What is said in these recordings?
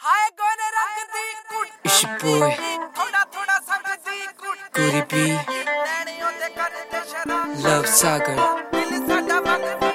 ਹਾਏ ਗੋਰੇ ਰੰਗ ਦੀ ਕੁੜੀ It's your boy, ਥੋੜਾ ਥੋੜਾ ਸੰਗ ਦੀ ਕੁੜੀ Goody B, ਨੈਣੀ ਉਹਦੇ ਕਰਦੇ ਸ਼ਰਾਬ Love Sagar. ਦਿਲ ਸਾਡਾ ਮੰਗਦਾ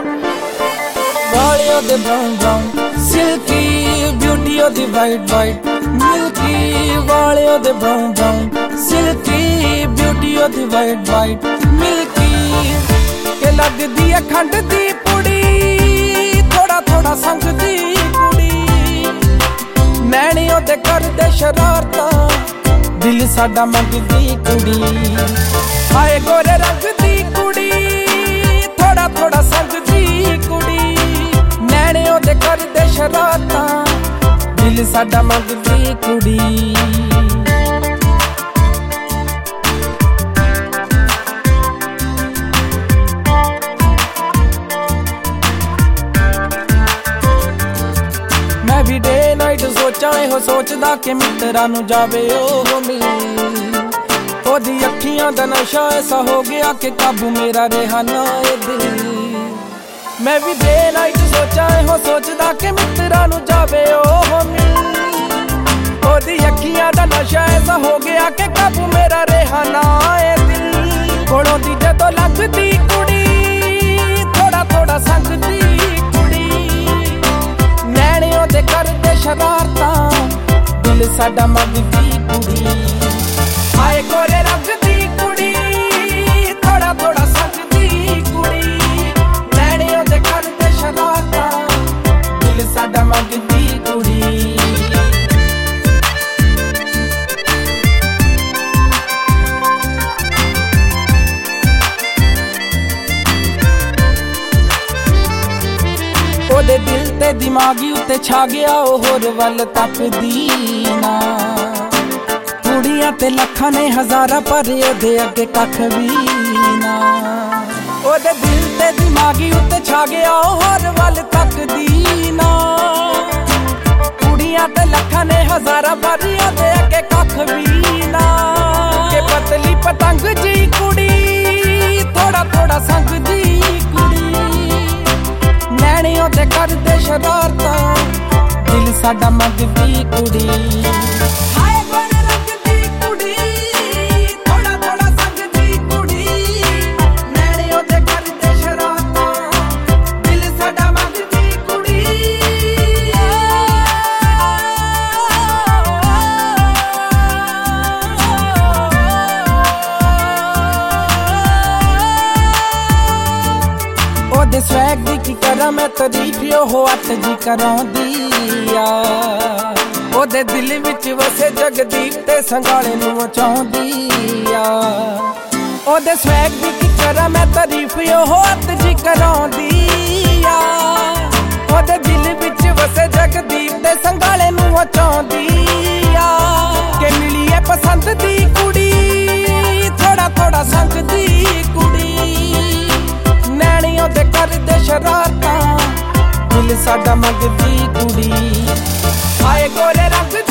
ਵਾਲਿਓ ਦੇ brown brown silky beauty ਉਹਦੀ white white milky ਵਾਲਿਓ ਦੇ brown brown silky beauty ਉਹਦੀ white white milky ਕਿ ਲੱਗਦੀ ਐ ਖੰਡ ਦੀ ਪੁੜੀ ਥੋੜਾ ਥੋੜਾ ਸੰਗ ਦੀ ਕੁੜੀ ਨੈਣੀ ਉਹਦੇ ਕਰਦੇ ਸ਼ਰਾਰਤਾਂ ਦਿਲ ਸਾਡਾ ਮੰਗਦੀ ਕੁੜੀ ਹਾਏ ਗੋਰੇ ਰੰਗ ਦੀ ਕੁੜੀ ਥੋੜਾ ਥੋੜਾ ਸੰਗ ਦੀ ਕੁੜੀ ਨੈਣੇ ਉਹਦੇ ਕਰਦੇ ਸ਼ਰਾਰਤਾਂ ਦਿਲ ਸਾਡਾ ਮੰਗਦੀ ਕੁੜੀ ਮੈਂ ਵੀ ਡੇ ਨਾਈਟ ਸੋਚਾਂ ਇਹੋ ਸੋਚਦਾ ਕਿ ਮਿੱਤਰਾਂ ਨੂੰ ਜਾਵੇ ਉਹ ਮਿਲ ਉਹਦੀ ਅੱਖੀਆਂ ਦਾ ਨਸ਼ਾ ਐਸਾ ਹੋ ਗਿਆ ਕਿ ਕਾਬੂ ਮੇਰਾ ਰਿਹਾ ਨਾ ਇਹ ਦਿਲ ਮੈਂ ਵੀ ਡੇ ਨਾਈਟ ਸੋਚਾਂ ਇਹੋ ਸੋਚਦਾ ਕਿ ਮਿੱਤਰਾਂ ਨੂੰ ਜਾਵੇ ਉਹ ਮਿਲ ਉਹਦੀ ਅੱਖੀਆਂ ਦਾ ਨਸ਼ਾ ਐਸਾ ਹੋ ਗਿਆ ਕਿ ਕਾਬੂ ਮੇਰਾ ਰਿਹਾ ਨਾ ਇਹ ਦਿਲ ਕੋਲੋਂ ਦੀ ਜਦੋਂ ਲੰਘਦੀ ਕੁੜੀ ਥੋੜਾ ਥੋੜਾ ਸੰਗਦੀ ਕੁੜੀ ਨੈਣੇ ਉਹਦੇ ਕਰਦੇ ਸ਼ਰਾਰਤਾਂ ਦਿਲ ਸਾਡਾ ਮੰਗਦੀ ਕੁੜੀ ਹਾਏ ਗੋਰੇ ਰੰਗ ਦੀ ਕੁੜੀ ਥੋੜਾ ਥੋੜਾ ਸੰਗਦੀ ਕੁੜੀ ਨੈਣੇ ਉਹਦੇ ਕਰਦੇ ਸ਼ਰਾਰਤਾਂ ਦਿਲ ਸਾਡਾ ਮੰਗਦੀ ਕੁੜੀ ਉਹਦੇ ਦਿਲ ਤੇ ਦਿਮਾਗੀ ਉੱਤੇ ਛਾ ਗਿਆ ਉਹ ਹੋਰ ਵੱਲ ਤੱਕਦੀ ਨਾ ਕੁੜੀਆਂ ਤੇ ਲੱਖਾਂ ਨੇ ਹਜ਼ਾਰਾਂ ਪਰ ਉਹਦੇ ਅੱਗੇ ਕੱਖ ਵੀ ਨਾ ਉਹਦੇ ਦਿਲ ਤੇ ਦਿਮਾਗੀ ਉੱਤੇ ਛਾ ਗਿਆ ਉਹ ਹੋਰ ਵੱਲ ਤੱਕਦੀ ਨਾ ਕੁੜੀਆਂ ਤੇ ਲੱਖਾਂ ਨੇ ਹਜ਼ਾਰਾਂ ਪਰ ਉਹਦੇ ਅੱਗੇ ਕੱਖ ਵੀ ਨਾ ਕਿ ਪਤਲੀ ਪਤੰਗ ਜੀ ਕੁੜੀ ਥੋੜਾ ਥੋੜਾ ਸੰਗਦੀ ਕੁੜੀ ਨੈਣੇ ਉਹਦੇ ਕਰਦੇ ਸ਼ਰਾਰਤਾਂ ਦਿਲ ਸਾਡਾ ਮੰਗਦੀ ਕੁੜੀ ਹਾਏ ਗੋਰੇ ਰੰਗ ਦੀ ਕੁੜੀ ਥੋੜਾ ਥੋੜਾ ਸੰਗਦੀ ਕੁੜੀ ਨੈਣੇ ਉਹਦੇ ਕਰਦੇ ਸ਼ਰਾਰਤਾਂ ਦਿਲ ਸਾਡਾ ਮੰਗਦੀ ਕੁੜੀ ਉਹਦੇ ਸਵੈਗ ਦੀ ਕੀ ਕਰਾਂ ਮੈਂ ਤਾਰੀਫ ਉਹ ਅੱਤ ਜੀ ਕਰਾਉਂਦੀ ਆ ਉਹਦੇ ਦਿਲ ਵਿੱਚ ਵਸੇ ਜਗਦੀਪ ਤੇ ਸੰਗਾਲੇ ਨੂੰ ਚਾਹੁੰਦੀ ਆ ਉਹਦੇ ਸਵੈਗ ਦੀ ਕੀ ਕਰਾਂ ਮੈਂ ਤਾਰੀਫ ਉਹ ਅੱਤ ਜੀ ਕਰਾਉਂਦੀ ਆ ਉਹਦੇ ਦਿਲ ਵਿੱਚ ਵਸੇ ਜਗਦੀਪ ਤੇ ਸੰਗਾਲੇ ਨੂੰ ਚਾਹੁੰਦੀ ਆ ਕਿ ਮਿਲੀ ਐ ਪਸੰਦ ਦੀ ਕੁੜੀ ਥੋੜਾ ਥੋੜਾ ਸੰਗਦੀ ਕੁੜੀ ਨੈਣੀ ਉਹਦੇ ਕਰਦੇ ਸ਼ਰਾਰਤਾਂ ਦਿਲ ਸਾਡਾ ਮੰਗਦੀ ਕੁੜੀ ਹਾਏ ਗੋਰੇ ਰੰਗ